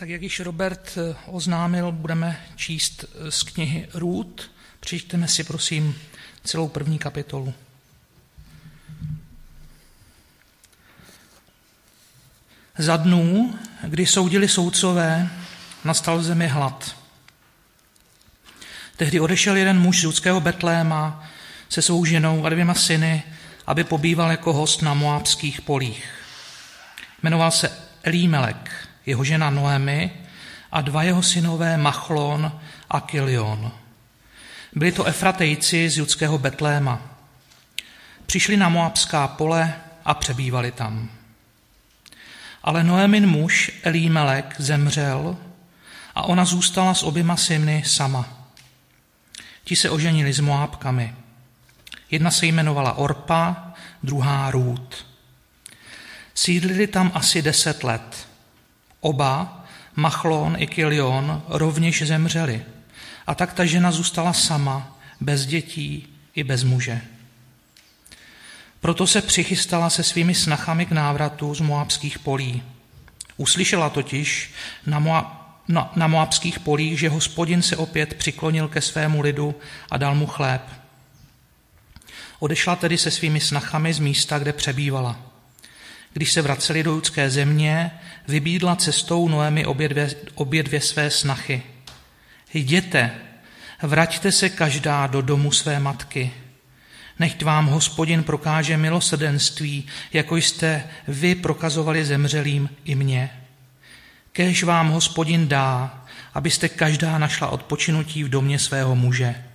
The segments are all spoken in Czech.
Tak jak již Robert oznámil, budeme číst z knihy Rút. Přečteme si, prosím, celou první kapitolu. Za dnů, kdy soudili soudcové, nastal v zemi hlad. Tehdy odešel jeden muž z judského Betléma se svou ženou a 2 syny, aby pobýval jako host na moábských polích. Jmenoval se Elímelek, jeho žena Noemi a 2 jeho synové Machlon a Kilion. Byli to Efratejci z judského Betléma. Přišli na moábská pole a přebývali tam. Ale Noemin muž Elímelek zemřel a ona zůstala s 2 syny sama. Ti se oženili s Moábkami. Jedna se jmenovala Orpa, druhá Rút. Sídlili tam asi 10 let. Oba, Machlon i Kilion, rovněž zemřeli. A tak ta žena zůstala sama, bez dětí i bez muže. Proto se přichystala se svými snachami k návratu z moábských polí. Uslyšela totiž na moábských polích, že Hospodin se opět přiklonil ke svému lidu a dal mu chléb. Odešla tedy se svými snachami z místa, kde přebývala. Když se vraceli do judské země, vybídla cestou Noemi obě 2 své snachy. Jděte, vraťte se každá do domu své matky. Nechť vám Hospodin prokáže milosrdenství, jako jste vy prokazovali zemřelým i mně. Kéž vám Hospodin dá, abyste každá našla odpočinutí v domě svého muže.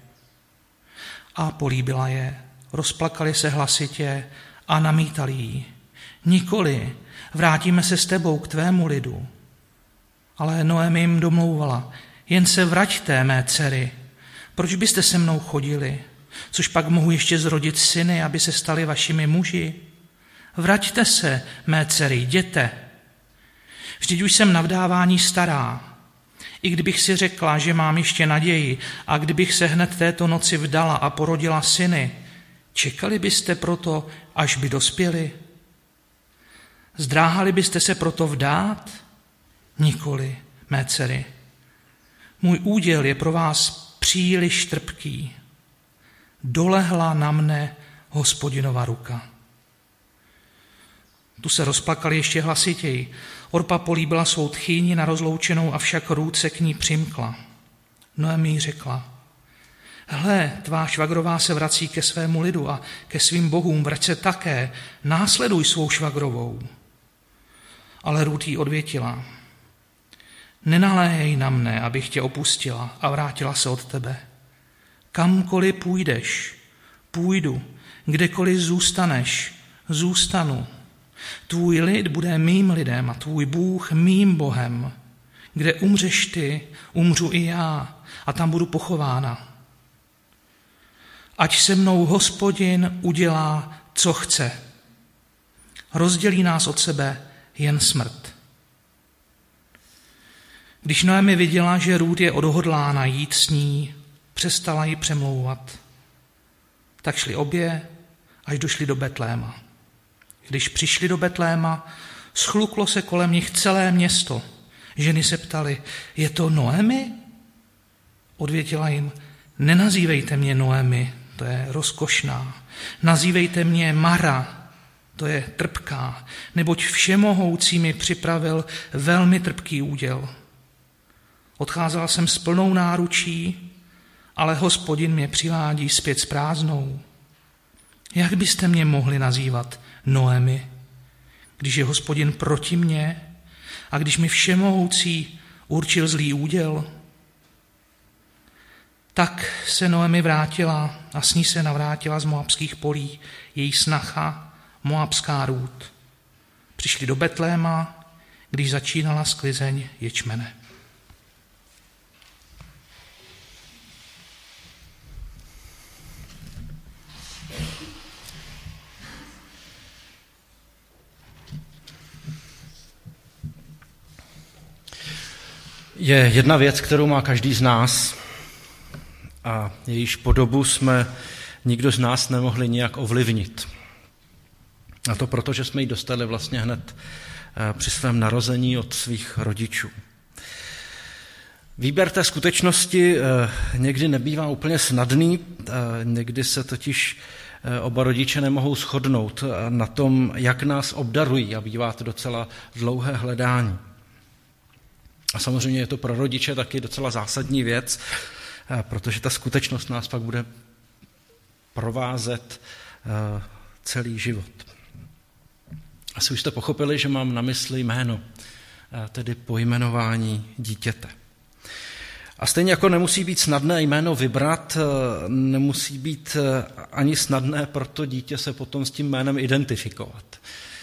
A políbila je, rozplakali se hlasitě a namítali jí. Nikoli, vrátíme se s tebou k tvému lidu. Ale Noemi jim domlouvala, jen se vraťte, mé dcery, proč byste se mnou chodili? Což pak mohu ještě zrodit syny, aby se stali vašimi muži? Vraťte se, mé dcery, jděte. Vždyť už jsem na vdávání stará. I kdybych si řekla, že mám ještě naději a kdybych se hned této noci vdala a porodila syny, čekali byste proto, až by dospěli? Zdráhali byste se proto vdát? Nikoli, mé dcery. Můj úděl je pro vás příliš trpký. Dolehla na mne Hospodinova ruka. Tu se rozplakali ještě hlasitěji. Orpa políbila svou tchýni na rozloučenou, avšak Rút se k ní přimkla. Noemi jí řekla, hle, tvá švagrová se vrací ke svému lidu a ke svým bohům, vrať se také, následuj svou švagrovou. Ale Rút jí odvětila, nenaléhej na mne, abych tě opustila a vrátila se od tebe. Kamkoliv půjdeš, půjdu, kdekoliv zůstaneš, zůstanu. Tvůj lid bude mým lidem a tvůj Bůh mým Bohem. Kde umřeš ty, umřu i já a tam budu pochována. Ať se mnou Hospodin udělá, co chce. Rozdělí nás od sebe jen smrt. Když Noemi viděla, že Rút je odhodlána jít s ní, přestala ji přemlouvat. Tak šli obě, až došli do Betléma. Když přišli do Betléma, schluklo se kolem nich celé město. Ženy se ptaly, je to Noemi? Odvětila jim, nenazývejte mě Noemi, to je rozkošná. Nazývejte mě Mara, to je trpká, neboť všemohoucí mi připravil velmi trpký úděl. Odcházela jsem s plnou náručí, ale Hospodin mě přivádí zpět s prázdnou. Jak byste mě mohli nazývat Noemi, když je Hospodin proti mně a když mi všemohoucí určil zlý úděl? Tak se Noemi vrátila a s ní se navrátila z moabských polí její snacha moabská Rút. Přišli do Betléma, když začínala sklizeň ječmene. Je jedna věc, kterou má každý z nás a jejíž podobu jsme nikdo z nás nemohli nijak ovlivnit. A to proto, že jsme ji dostali vlastně hned při svém narození od svých rodičů. Výběr té skutečnosti někdy nebývá úplně snadný, někdy se totiž oba rodiče nemohou shodnout na tom, jak nás obdarují, a bývá to docela dlouhé hledání. A samozřejmě je to pro rodiče taky docela zásadní věc, protože ta skutečnost nás pak bude provázet celý život. Asi už jste pochopili, že mám na mysli jméno, tedy pojmenování dítěte. A stejně jako nemusí být snadné jméno vybrat, nemusí být ani snadné pro to dítě se potom s tím jménem identifikovat.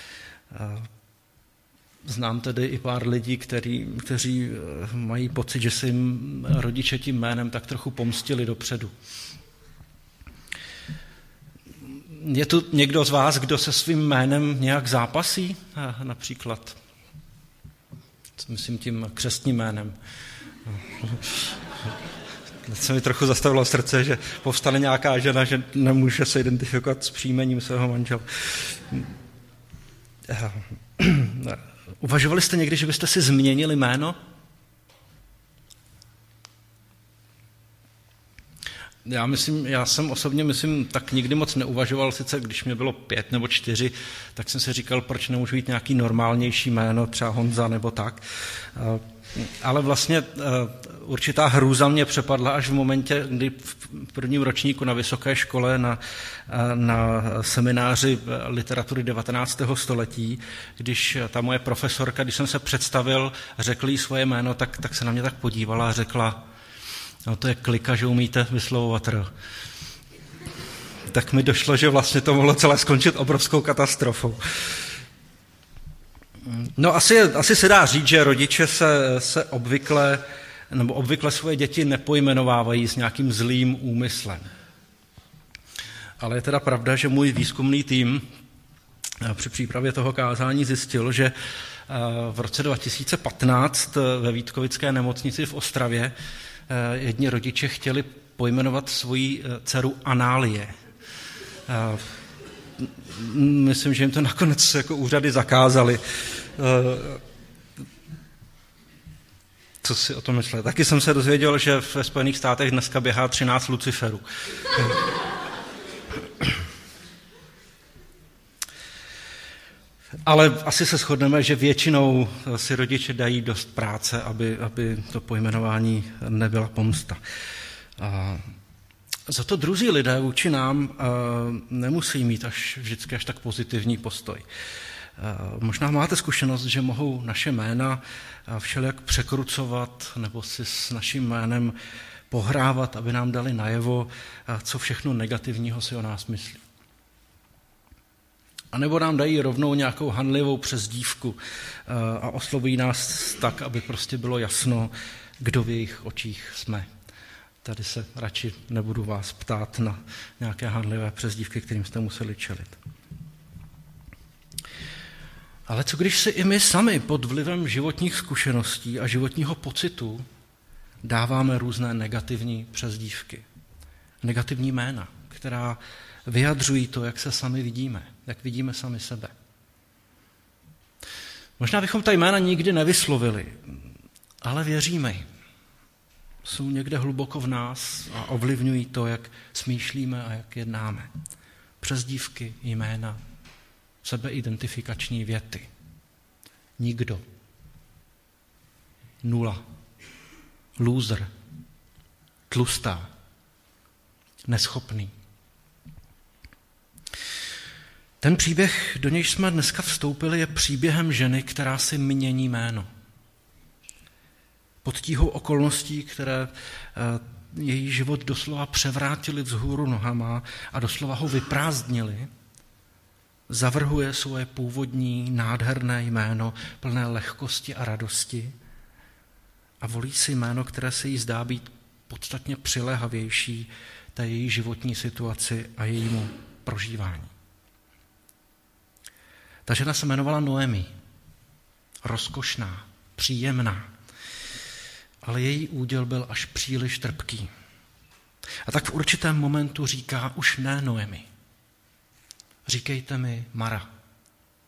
Znám tedy i pár lidí, kteří mají pocit, že se jim rodiče tím jménem tak trochu pomstili dopředu. Je tu někdo z vás, kdo se svým jménem nějak zápasí? Například, co myslím tím křestním jménem. Teď se mi trochu zastavilo srdce, že povstane nějaká žena, že nemůže se identifikovat s příjmením svého manžela. Uvažovali jste někdy, že byste si změnili jméno? Já jsem osobně tak nikdy moc neuvažoval, sice když mě bylo 5 nebo 4, tak jsem si říkal, proč nemůžu mít nějaký normálnější jméno, třeba Honza nebo tak. Ale vlastně určitá hrůza mě přepadla až v momentě, kdy v prvním ročníku na vysoké škole na semináři literatury 19. století, když ta moje profesorka, když jsem se představil, řekl jí svoje jméno, tak se na mě tak podívala a řekla, no to je Klika, že umíte vyslovovat R. Tak mi došlo, že vlastně to mohlo celé skončit obrovskou katastrofou. No asi se dá říct, že rodiče se obvykle svoje děti nepojmenovávají s nějakým zlým úmyslem. Ale je teda pravda, že můj výzkumný tým při přípravě toho kázání zjistil, že v roce 2015 ve Vítkovické nemocnici v Ostravě jedni rodiče chtěli pojmenovat svoji dceru Análie. Myslím, že jim to nakonec jako úřady zakázali. Co si o tom myslíte? Taky jsem se dozvěděl, že ve Spojených státech dneska běhá 13 Luciferů. Ale asi se shodneme, že většinou si rodiče dají dost práce, aby to pojmenování nebyla pomsta. Za to druzí lidé vůči nám nemusí mít vždycky až tak pozitivní postoj. Možná máte zkušenost, že mohou naše jména všelijak překrucovat nebo si s naším jménem pohrávat, aby nám dali najevo, co všechno negativního si o nás myslí. A nebo nám dají rovnou nějakou hanlivou přezdívku a oslovují nás tak, aby prostě bylo jasno, kdo v jejich očích jsme. Tady se radši nebudu vás ptát na nějaké hanlivé přezdívky, kterým jste museli čelit. Ale co když si i my sami pod vlivem životních zkušeností a životního pocitu dáváme různé negativní přezdívky, negativní jména, která vyjadřují to, jak se sami vidíme, jak vidíme sami sebe. Možná bychom ta jména nikdy nevyslovili, ale věříme jim. Jsou někde hluboko v nás a ovlivňují to, jak smýšlíme a jak jednáme. Přezdívky, jména, sebeidentifikační věty. Nikdo. Nula. Loser. Tlustá. Neschopný. Ten příběh, do nějž jsme dneska vstoupili, je příběhem ženy, která si mění jméno. Pod tíhou okolností, které její život doslova převrátily vzhůru nohama a doslova ho vyprázdnili, zavrhuje svoje původní nádherné jméno plné lehkosti a radosti a volí si jméno, které se jí zdá být podstatně přiléhavější té její životní situaci a jejímu prožívání. Ta žena se jmenovala Noemi. Rozkošná, příjemná, ale její úděl byl až příliš trpký. A tak v určitém momentu říká, už ne Noemi. Říkejte mi Mara,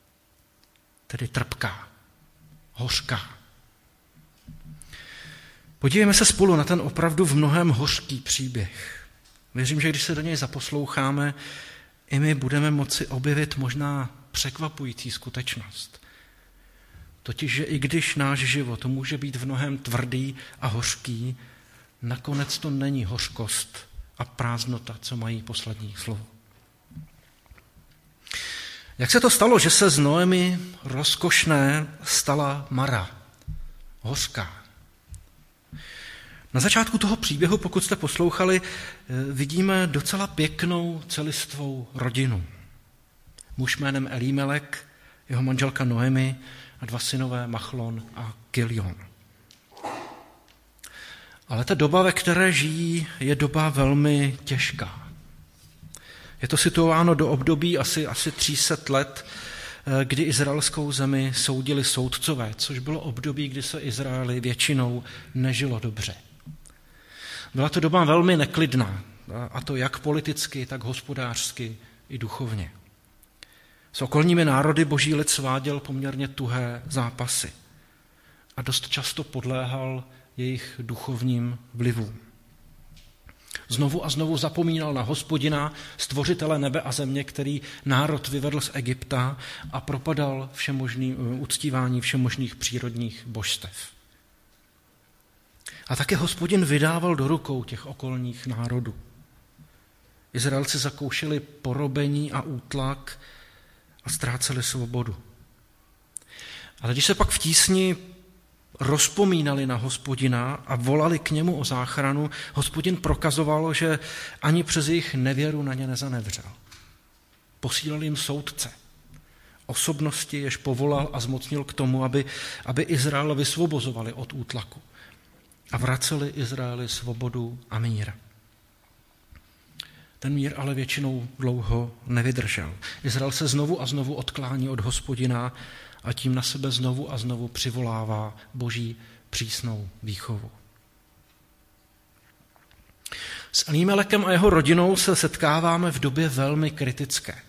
tedy trpká, hořká. Podívejme se spolu na ten opravdu v mnohém hořký příběh. Věřím, že když se do něj zaposloucháme, i my budeme moci objevit možná překvapující skutečnost. Totiž, že i když náš život může být v mnohém tvrdý a hořký, nakonec to není hořkost a prázdnota, co mají poslední slovo. Jak se to stalo, že se z Noemi rozkošné stala Mara, hořká? Na začátku toho příběhu, pokud jste poslouchali, vidíme docela pěknou celistvou rodinu. Muž jménem Elimelek, jeho manželka Noemi a 2 synové Machlon a Kilion. Ale ta doba, ve které žijí, je doba velmi těžká. Je to situováno do období asi 300 let, kdy izraelskou zemi soudili soudcové, což bylo období, kdy se Izraeli většinou nežilo dobře. Byla to doba velmi neklidná, a to jak politicky, tak hospodářsky i duchovně. S okolními národy boží lid sváděl poměrně tuhé zápasy a dost často podléhal jejich duchovním vlivům. Znovu a znovu zapomínal na Hospodina, stvořitele nebe a země, který národ vyvedl z Egypta a propadal uctívání všemožných přírodních božstev. A také Hospodin vydával do rukou těch okolních národů. Izraelci zakoušeli porobení a útlak a ztráceli svobodu. Ale když se pak v tísni rozpomínali na Hospodina a volali k němu o záchranu, Hospodin prokazoval, že ani přes jejich nevěru na ně nezanevřel. Posílal jim soudce, osobnosti, jež povolal a zmocnil k tomu, aby Izrael vysvobozovali od útlaku a vraceli Izraeli svobodu a mír. Ten mír ale většinou dlouho nevydržel. Izrael se znovu a znovu odklání od Hospodina a tím na sebe znovu a znovu přivolává boží přísnou výchovu. S Elimélekem a jeho rodinou se setkáváme v době velmi kritické.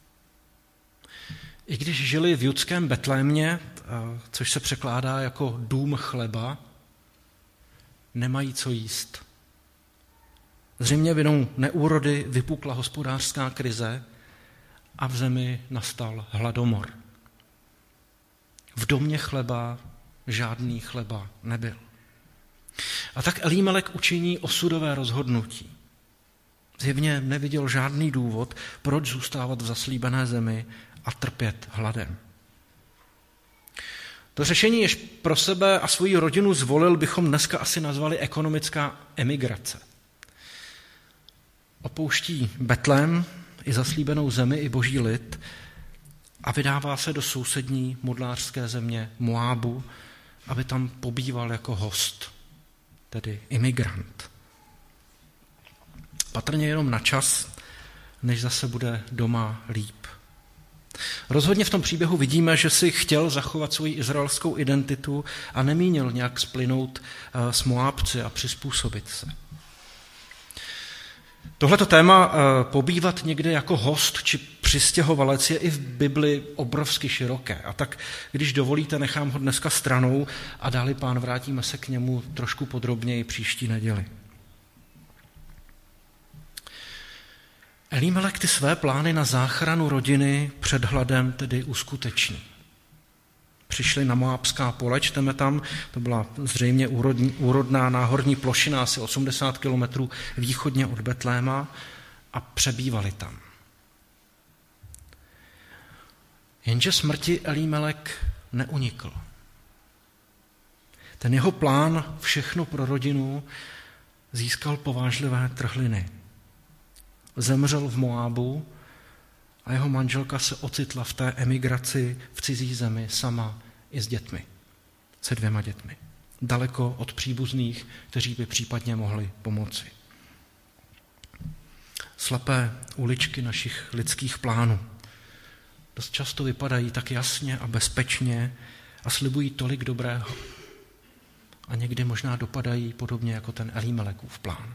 I když žili v judském Betlémě, což se překládá jako dům chleba, nemají co jíst. Zřejmě vinou neúrody vypukla hospodářská krize a v zemi nastal hladomor. V domě chleba žádný chleba nebyl. A tak Elimelek učiní osudové rozhodnutí. Zjevně neviděl žádný důvod, proč zůstávat v zaslíbené zemi a trpět hladem. To řešení, jež pro sebe a svoji rodinu zvolil, bychom dneska asi nazvali ekonomická emigrace. Opouští Betlém, i zaslíbenou zemi, i boží lid a vydává se do sousední modlářské země Moábu, aby tam pobýval jako host, tedy imigrant. Patrně jenom na čas, než zase bude doma líp. Rozhodně v tom příběhu vidíme, že si chtěl zachovat svoji izraelskou identitu a nemínil nějak splynout s Moábci a přizpůsobit se. Tohleto téma pobývat někde jako host či přistěhovalec je i v Bibli obrovsky široké. A tak, když dovolíte, nechám ho dneska stranou a dáli Pán vrátíme se k němu trošku podrobněji příští neděli. Elimelek ty své plány na záchranu rodiny před hladem tedy uskuteční. Přišli na Moábská pole, čteme tam, to byla zřejmě úrodná náhorní plošina, asi 80 kilometrů východně od Betléma a přebývali tam. Jenže smrti Elimelek neunikl. Ten jeho plán všechno pro rodinu získal povážlivé trhliny. Zemřel v Moábu a jeho manželka se ocitla v té emigraci v cizí zemi sama i s dětmi, se 2 dětmi. Daleko od příbuzných, kteří by případně mohli pomoci. Slepé uličky našich lidských plánů dost často vypadají tak jasně a bezpečně a slibují tolik dobrého. A někdy možná dopadají podobně jako ten Elimelekův plán.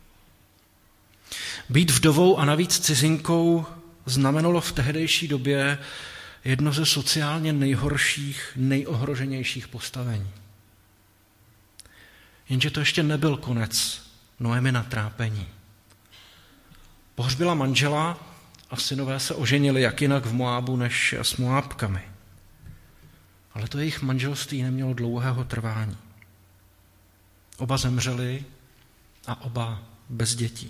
Být vdovou a navíc cizinkou znamenalo v tehdejší době jedno ze sociálně nejhorších, nejohroženějších postavení. Jenže to ještě nebyl konec Noemina trápení. Pohřbila manžela a synové se oženili jak jinak v Moábu než s Moábkami. Ale to jejich manželství nemělo dlouhého trvání. Oba zemřeli a oba bez dětí.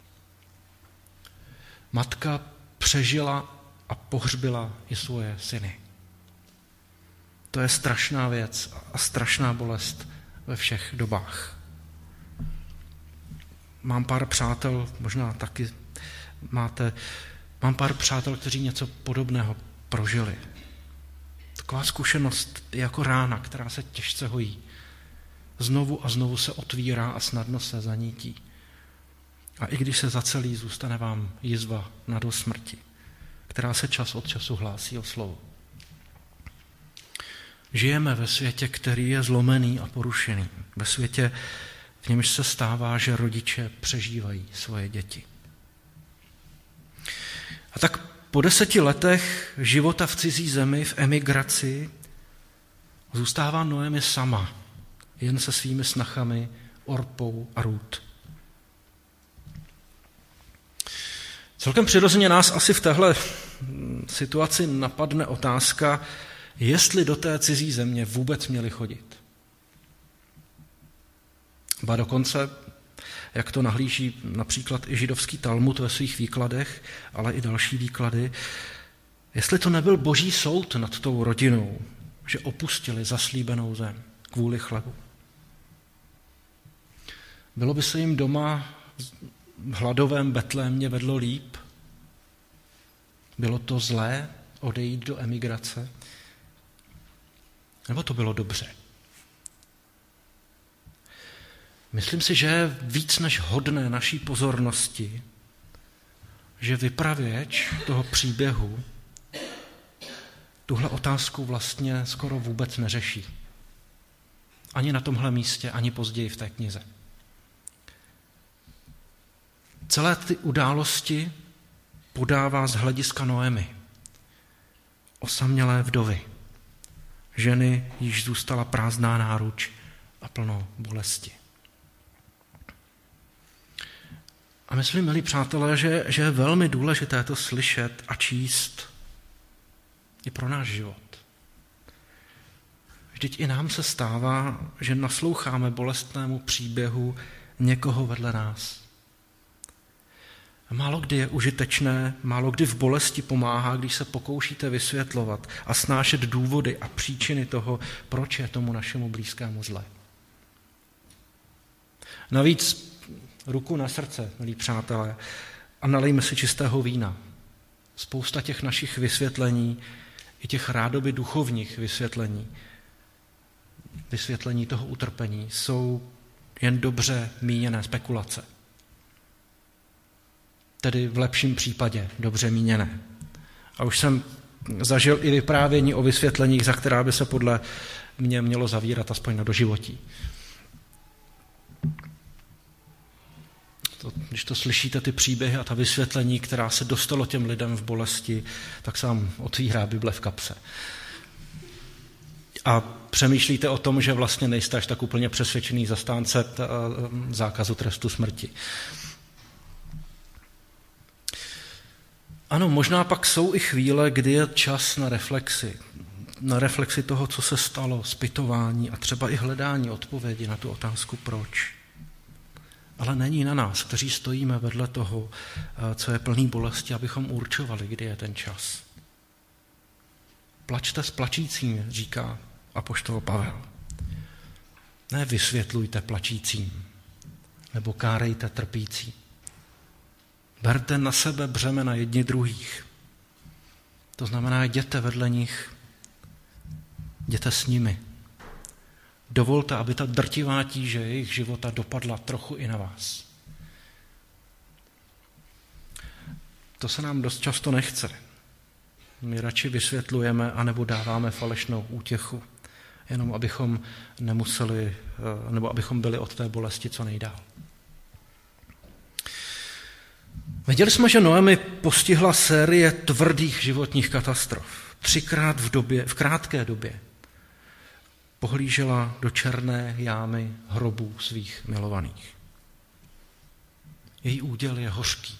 Matka přežila a pohřbila i svoje syny. To je strašná věc a strašná bolest ve všech dobách. Mám pár přátel, možná taky máte, mám pár přátel, kteří něco podobného prožili. Taková zkušenost je jako rána, která se těžce hojí. Znovu a znovu se otvírá a snadno se zanítí. A i když se zacelí, zůstane vám jizva na do smrti, která se čas od času hlásí o slovo. Žijeme ve světě, který je zlomený a porušený. Ve světě, v němž se stává, že rodiče přežívají svoje děti. A tak po 10 letech života v cizí zemi, v emigraci, zůstává Noemi sama, jen se svými snachami Orpou a Rút. Celkem přirozeně nás asi v téhle situaci napadne otázka, jestli do té cizí země vůbec měli chodit. Ba dokonce, jak to nahlíží například i židovský Talmud ve svých výkladech, ale i další výklady, jestli to nebyl boží soud nad tou rodinou, že opustili zaslíbenou zem kvůli chlebu. Bylo by se jim doma v hladovém Betlémě vedlo líp? Bylo to zlé odejít do emigrace? Nebo to bylo dobře? Myslím si, že je víc než hodné naší pozornosti, že vypravěč toho příběhu tuhle otázku vlastně skoro vůbec neřeší. Ani na tomhle místě, ani později v té knize. Celé ty události podává z hlediska Noemi, osamělé vdovy, ženy, již zůstala prázdná náruč a plno bolesti. A myslím, milí přátelé, že je velmi důležité to slyšet a číst i pro náš život. Vždyť i nám se stává, že nasloucháme bolestnému příběhu někoho vedle nás. Málo kdy je užitečné, málo kdy v bolesti pomáhá, když se pokoušíte vysvětlovat a snášet důvody a příčiny toho, proč je tomu našemu blízkému zle. Navíc ruku na srdce, milí přátelé, a nalejme si čistého vína. Spousta těch našich vysvětlení, i těch rádoby duchovních vysvětlení toho utrpení, jsou jen dobře míněné spekulace. Tedy v lepším případě dobře míněné. A už jsem zažil i vyprávění o vysvětleních, za která by se podle mě mělo zavírat aspoň na doživotí. Když to slyšíte, ty příběhy a ta vysvětlení, která se dostalo těm lidem v bolesti, tak se vám otvírá Bible v kapse. A přemýšlíte o tom, že vlastně nejste až tak úplně přesvědčený zastánce zákazu trestu smrti. Ano, možná pak jsou i chvíle, kdy je čas na reflexi toho, co se stalo, zpytování a třeba i hledání odpovědi na tu otázku proč. Ale není na nás, kteří stojíme vedle toho, co je plný bolesti, abychom určovali, kdy je ten čas. Plačte s plačícím, říká apoštol Pavel. Ne vysvětlujte plačícím, nebo kárejte trpící. Berte na sebe břemena jedni druhých. To znamená, jděte vedle nich, jděte s nimi. Dovolte, aby ta drtivá tíže jejich života dopadla trochu i na vás. To se nám dost často nechce. My radši vysvětlujeme anebo dáváme falešnou útěchu, jenom abychom nemuseli, nebo abychom byli od té bolesti co nejdál. Viděli jsme, že Noemi postihla série tvrdých životních katastrof. 3krát v krátké době. pohlížela do černé jámy hrobů svých milovaných. Její úděl je hořký.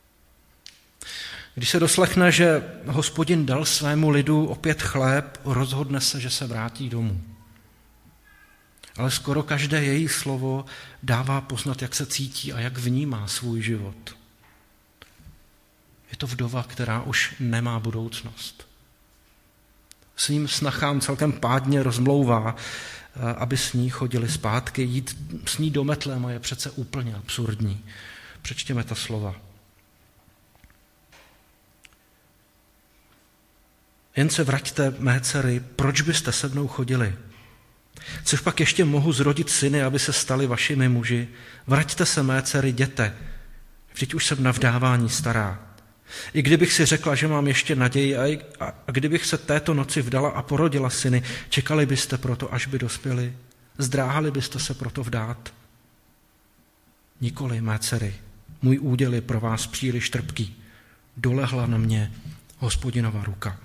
Když se doslechne, že Hospodin dal svému lidu opět chléb, rozhodne se, že se vrátí domů. Ale skoro každé její slovo dává poznat, jak se cítí a jak vnímá svůj život. Je to vdova, která už nemá budoucnost. Svým snachám celkem pádně rozmlouvá, aby s ní chodili zpátky. Jít s ní do Betléma je přece úplně absurdní. Přečtěme ta slova. Jen se vraťte, mé dcery, proč byste se mnou chodili? Což pak ještě mohu zrodit syny, aby se stali vašimi muži? Vraťte se, mé dcery, jděte, vždyť už jsem na vdávání stará. I kdybych si řekla, že mám ještě naději a kdybych se této noci vdala a porodila syny, čekali byste proto, až by dospěli? Zdráhali byste se proto vdát? Nikoli, mé dcery, můj úděl je pro vás příliš trpký. Dolehla na mě Hospodinova ruka.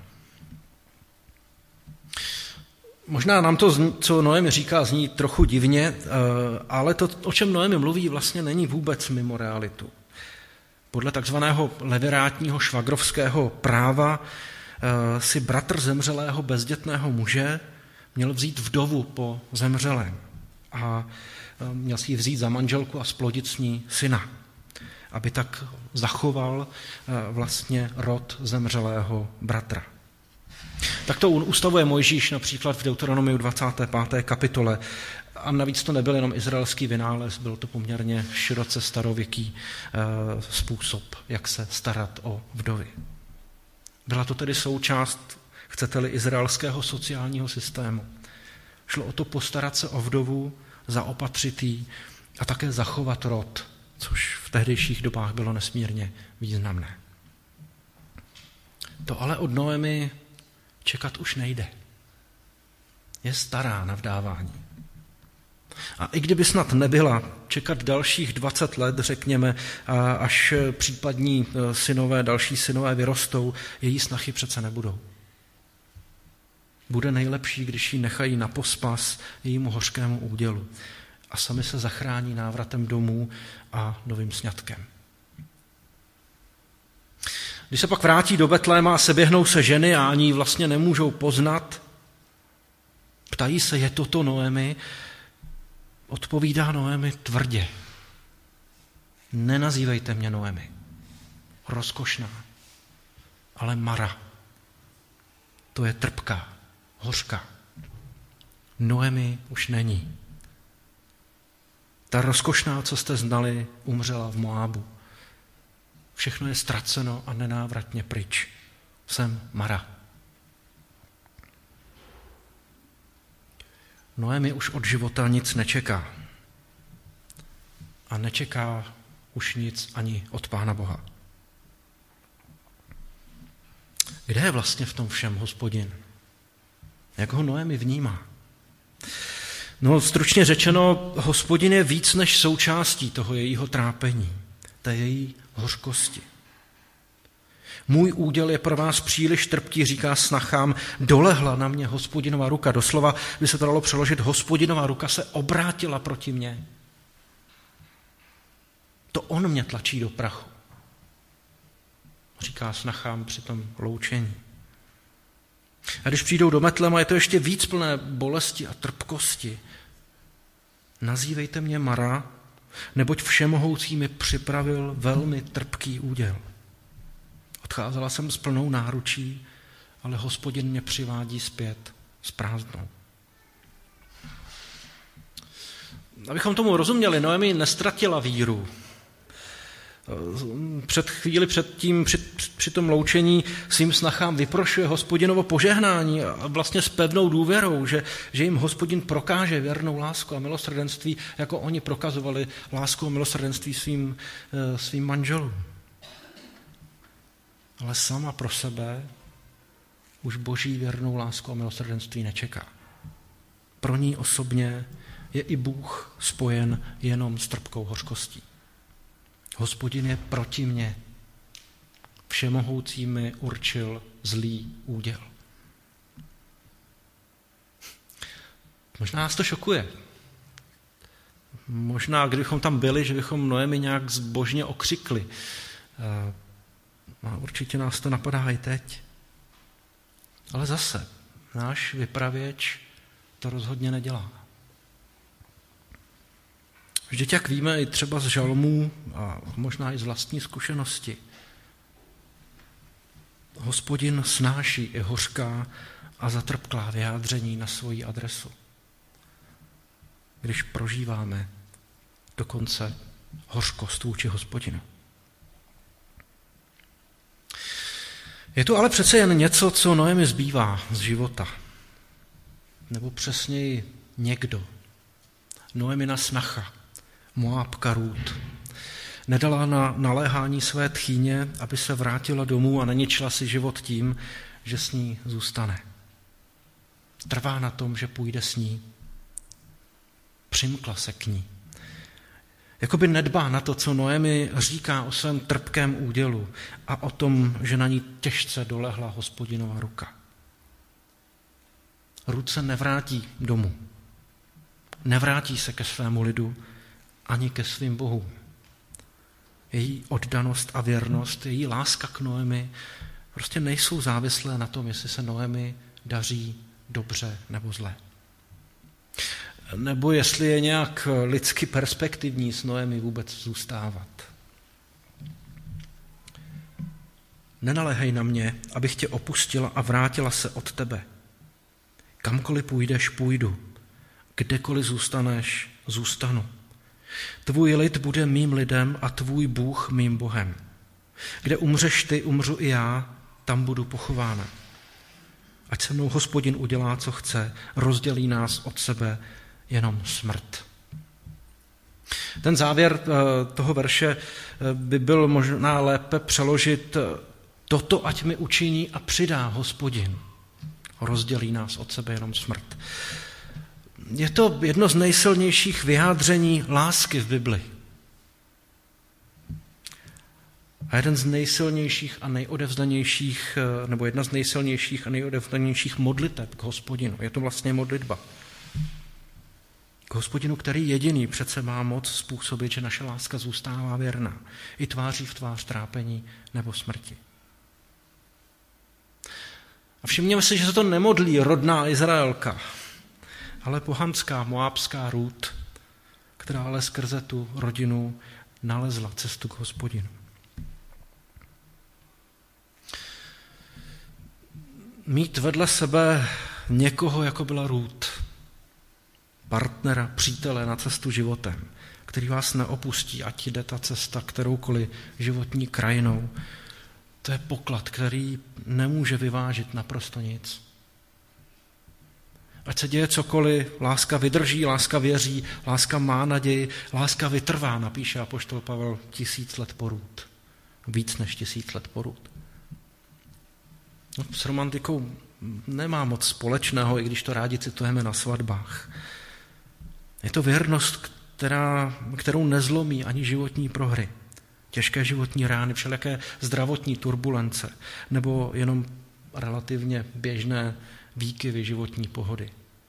Možná nám to, co Noemi říká, zní trochu divně, ale to, o čem Noemi mluví, vlastně není vůbec mimo realitu. Podle takzvaného levirátního švagrovského práva si bratr zemřelého bezdětného muže měl vzít vdovu po zemřelém a měl si ji vzít za manželku a splodit s ní syna, aby tak zachoval vlastně rod zemřelého bratra. Tak to ustavuje Mojžíš například v Deuteronomiu 25. kapitole. A navíc to nebyl jenom izraelský vynález, byl to poměrně široce starověký způsob, jak se starat o vdovy. Byla to tedy součást, chcete-li, izraelského sociálního systému. Šlo o to postarat se o vdovu, zaopatřit ji a také zachovat rod, což v tehdejších dobách bylo nesmírně významné. To ale od Noemi čekat už nejde. Je stará na vdávání. A i kdyby snad nebyla, čekat dalších 20 let, řekněme, až případní další synové vyrostou, její snachy přece nebudou. Bude nejlepší, když ji nechají na pospas jejímu hořkému údělu a sami se zachrání návratem domů a novým sňatkem. Když se pak vrátí do Betléma a seběhnou se ženy a ani ji vlastně nemůžou poznat, ptají se, je toto Noemi? Odpovídá Noemi tvrdě. Nenazývejte mě Noemi. Rozkošná. Ale Mara. To je trpká, hořká. Noemi už není. Ta rozkošná, co jste znali, umřela v Moábu. Všechno je ztraceno a nenávratně pryč. Jsem Mara. Noemi už od života nic nečeká. A nečeká už nic ani od Pána Boha. Kde je vlastně v tom všem Hospodin? Jak ho Noemi vnímá? No, stručně řečeno, Hospodin je víc než součástí toho jejího trápení, té její hořkosti. Můj úděl je pro vás příliš trpký, říká snachám, dolehla na mě Hospodinova ruka. Doslova by se to dalo přeložit, Hospodinova ruka se obrátila proti mně. To on mě tlačí do prachu, říká snachám při tom loučení. A když přijdou do Betléma, je to ještě víc plné bolesti a trpkosti. Nazývejte mě Mara, neboť všemohoucí mi připravil velmi trpký úděl. Odcházela jsem s plnou náručí, ale Hospodin mě přivádí zpět s prázdnou. Abychom tomu rozuměli, Noemi nestratila víru. Při tom loučení svým snachám vyprošuje Hospodinovo požehnání a vlastně s pevnou důvěrou, že jim Hospodin prokáže věrnou lásku a milosrdenství, jako oni prokazovali lásku a milosrdenství svým manželům. Ale sama pro sebe už Boží věrnou lásku a milosrdenství nečeká. Pro ní osobně je i Bůh spojen jenom s trpkou hořkostí. Hospodin je proti mně, všemohoucí mi určil zlý úděl. Možná nás to šokuje. Možná, kdybychom tam byli, že bychom Noemi nějak zbožně okřikli. A určitě nás to napadá i teď. Ale zase, náš vypravěč to rozhodně nedělá. Vždyť jak víme i třeba z žalmů a možná i z vlastní zkušenosti, Hospodin snáší i hořká a zatrpklá vyjádření na svoji adresu. Když prožíváme dokonce hořkost vůči Hospodinu. Je tu ale přece jen něco, co Noemi zbývá z života. Nebo přesněji někdo. Noemina snacha, Moábka Rút, nedala na naléhání své tchýně, aby se vrátila domů a neničila si život tím, že s ní zůstane. Trvá na tom, že půjde s ní. Přimkla se k ní. Jakoby nedbá na to, co Noemi říká o svém trpkém údělu a o tom, že na ní těžce dolehla Hospodinova ruka. Rút se nevrátí domů. Nevrátí se ke svému lidu ani ke svým bohům. Její oddanost a věrnost, její láska k Noemi prostě nejsou závislé na tom, jestli se Noemi daří dobře nebo zle. Nebo jestli je nějak lidsky perspektivní s Noemi vůbec zůstávat. Nenaléhej na mě, abych tě opustila a vrátila se od tebe. Kamkoliv půjdeš, půjdu. Kdekoliv zůstaneš, zůstanu. Tvůj lid bude mým lidem a tvůj Bůh mým Bohem. Kde umřeš ty, umřu i já, tam budu pochována. Ať se mnou Hospodin udělá, co chce, rozdělí nás od sebe jenom smrt. Ten závěr toho verše by byl možná lépe přeložit: toto ať mi učiní a přidá Hospodin. Rozdělí nás od sebe jenom smrt. Je to jedno z nejsilnějších vyjádření lásky v Bibli. A jeden z nejsilnějších a nejodevzdanějších, nebo jedna z nejsilnějších a nejodevzdanějších modliteb k Hospodinu. Je to vlastně modlitba. K Hospodinu, který jediný přece má moc způsobit, že naše láska zůstává věrná. I tváří v tvář trápení nebo smrti. A všimněme si, že se to nemodlí rodná Izraelka, ale pohanská moábská Rút, která ale skrze tu rodinu nalezla cestu k Hospodinu. Mít vedle sebe někoho, jako byla Rút, partnera, přítele na cestu životem, který vás neopustí, ať jde ta cesta kteroukoliv životní krajinou, to je poklad, který nemůže vyvážit naprosto nic. Ať se děje cokoliv, láska vydrží, láska věří, láska má naději, láska vytrvá, napíše apoštol Pavel, 1000 let po Rút. Víc než 1000 let po Rút. No, s romantikou nemá moc společného, i když to rádi citujeme na svatbách. Je to věrnost, kterou nezlomí ani životní prohry, těžké životní rány, všelijaké zdravotní turbulence nebo jenom relativně běžné výkyvy životní pohody.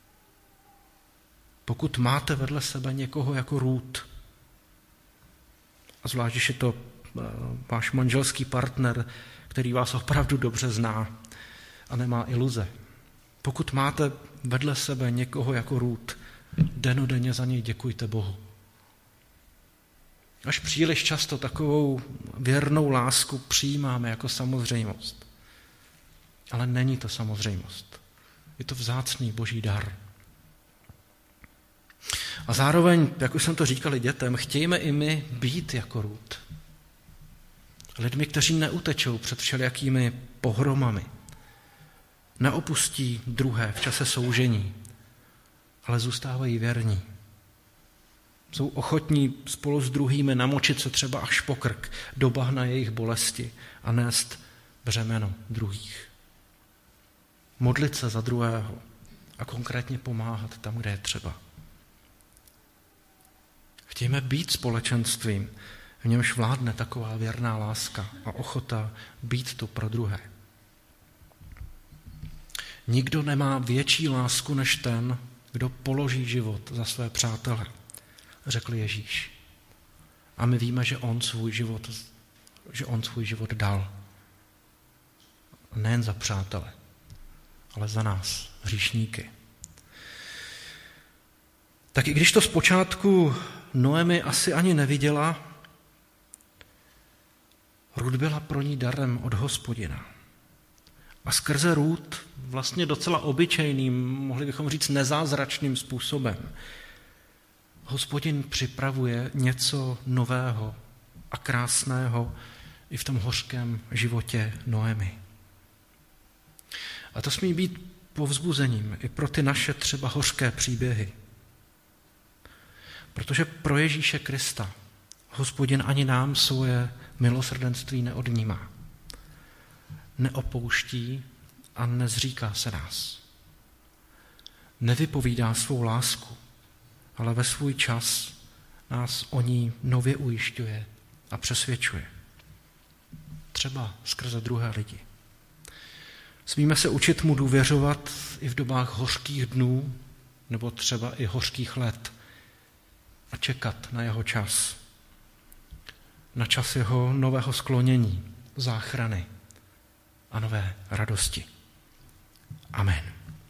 Pokud máte vedle sebe někoho jako Rút, a zvlášť, když je to váš manželský partner, který vás opravdu dobře zná a nemá iluze. Pokud máte vedle sebe někoho jako Rút, dennodenně za něj děkujte Bohu. Až příliš často takovou věrnou lásku přijímáme jako samozřejmost. Ale není to samozřejmost. Je to vzácný boží dar. A zároveň, jak už jsem to říkal dětem, chtějme i my být jako Rút. Lidmi, kteří neutečou před všelijakými pohromami. Neopustí druhé v čase soužení, ale zůstávají věrní. Jsou ochotní spolu s druhými namočit se třeba až po krk do bahna jejich bolesti a nést břemeno druhých. Modlit se za druhého a konkrétně pomáhat tam, kde je třeba. Chtějme být společenstvím, v němž vládne taková věrná láska a ochota být tu pro druhé. Nikdo nemá větší lásku než ten, kdo položí život za své přátele, řekl Ježíš. A my víme, že on svůj život dal. Nejen za přátele, ale za nás, hříšníky. Tak i když to zpočátku Noemi asi ani neviděla, Rut byla pro ní darem od Hospodina. A skrze Rut vlastně docela obyčejným, mohli bychom říct nezázračným způsobem, Hospodin připravuje něco nového a krásného i v tom hořkém životě Noemi. A to smí být povzbuzením i pro ty naše třeba hořké příběhy. Protože pro Ježíše Krista Hospodin ani nám svoje milosrdenství neodnímá. Neopouští a nezříká se nás. Nevypovídá svou lásku, ale ve svůj čas nás o ní nově ujišťuje a přesvědčuje. Třeba skrze druhé lidi. Smíme se učit mu důvěřovat i v dobách hořkých dnů nebo třeba i hořkých let a čekat na jeho čas. Na čas jeho nového sklonění, záchrany a nové radosti. Amen.